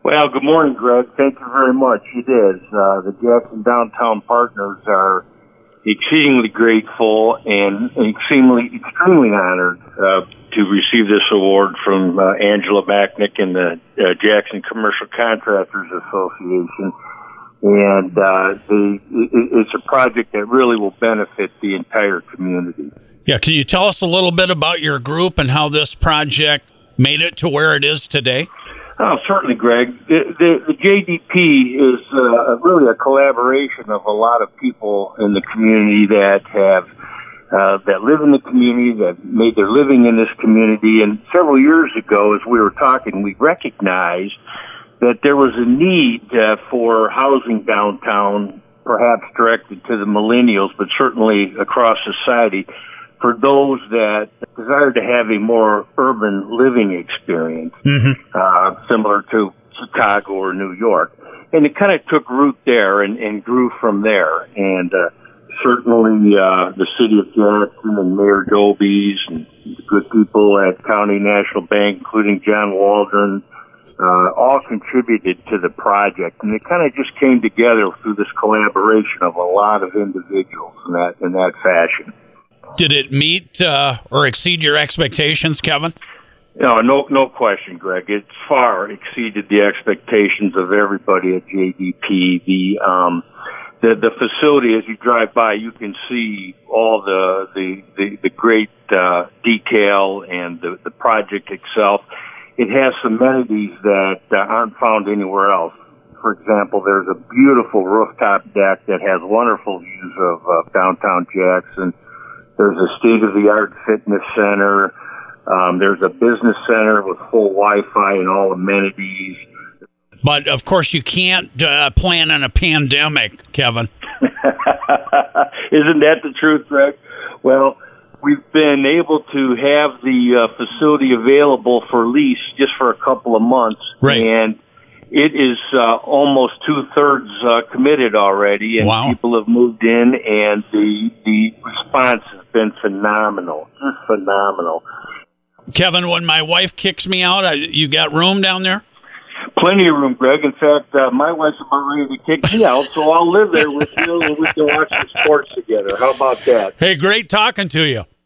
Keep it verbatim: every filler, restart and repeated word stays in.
Well, good morning, Greg. Thank you very much. It is. Uh, the Jackson Downtown Partners are exceedingly grateful and extremely, extremely honored uh, to receive this award from uh, Angela Macknick and the uh, Jackson Commercial Contractors Association. And uh, the, it, it's a project that really will benefit the entire community. Yeah, can you tell us a little bit about your group and how this project made it to where it is today? Oh, certainly, Greg. The, the, the J D P is uh, really a collaboration of a lot of people in the community that have uh, that live in the community, that made their living in this community. And several years ago, as we were talking, we recognized that there was a need uh, for housing downtown, perhaps directed to the millennials, but certainly across society, for those that desire to have a more urban living experience, mm-hmm. uh, similar to Chicago or New York. And it kind of took root there and, and grew from there. And uh, certainly uh, the city of Jackson and Mayor Dobies and the good people at County National Bank, including John Waldron, uh, all contributed to the project. And it kind of just came together through this collaboration of a lot of individuals in that, in that fashion. Did it meet uh, or exceed your expectations, Kevin? No, no, no question, Greg. It far exceeded the expectations of everybody at J D P. The um, the the facility, as you drive by, you can see all the the the, the great uh, detail and the the project itself. It has amenities that uh, aren't found anywhere else. For example, there's a beautiful rooftop deck that has wonderful views of uh, downtown Jackson. There's a state-of-the-art fitness center. Um, there's a business center with full Wi-Fi and all amenities. But, of course, you can't uh, plan in a pandemic, Kevin. Isn't that the truth, Greg? Well, we've been able to have the uh, facility available for lease just for a couple of months. Right. And it is uh, almost two-thirds uh, committed already, and wow. people have moved in, and the the response has been phenomenal, just phenomenal. Kevin, when my wife kicks me out, I, you got room down there? Plenty of room, Greg. In fact, uh, my wife's about ready to kick me out, so I'll live there with you, and we can watch some sports together. How about that? Hey, great talking to you.